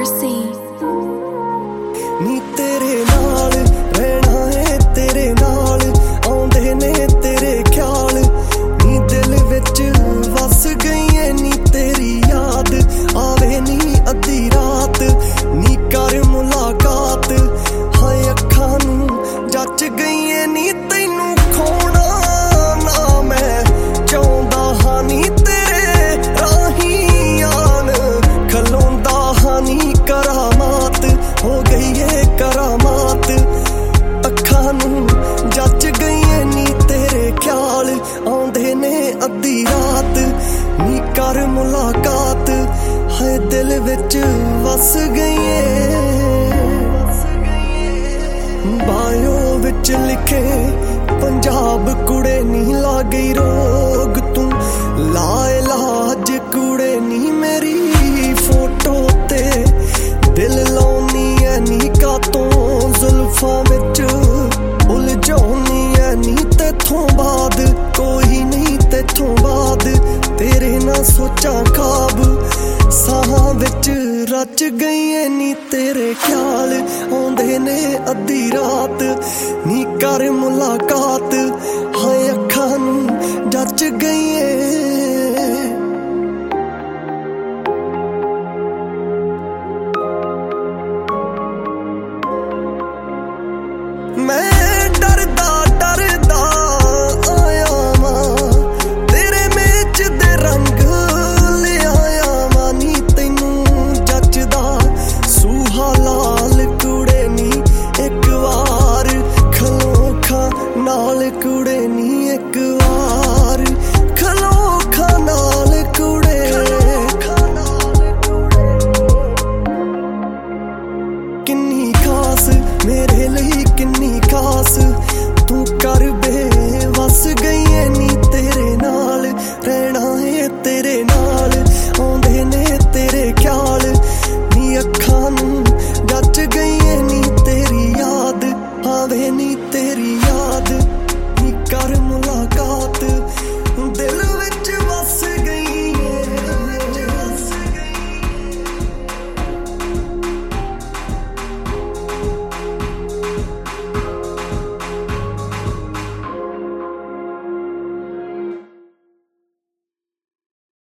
Mercy नी तेरे नाल रहना है, तेरे नाल आउंदे ने तेरे ख्याल, नी दिल विच वस गई है, नी तेरी याद आवे नी अद्धी रात, नी कर मुलाकात हाय अखां नूं जच गई है, नी तैनू खोना ना मैं चाहुंदा हां, नी तेरे राहीं आन खलोंदा हां, नी करामात हो गई है करामात, अखां नूं जच गई है, नी तेरे ख्याल आउंदे ने अद्धी रात, नी कर मुलाकात हाय दिल विच वस गई है। बायो विच लिखे पंजाब कुड़े नी ला गई रोग तू, ला इलाज कुड़े नी मेरी फोटो ते दिल लाउनी है, नी कातों जुल्फां विच उलझाउनी है, नी तेथों बाद कोई नहीं, तेथों बाद तेरे ना सोचा ख्वाब साहां विच रच गई है, नी तेरे ख्याल आउंदे ने अद्धी रात, नी कर मुलाकात हाय अखां नूं जच गई है। मैं डरदा डरदा आया वां, तेरे मेच दे रंग ले आया वां, नी तैनू जचदा सूहा लाल कुड़े नी एक वार खलो खां नाल कुड़े नी एक वार।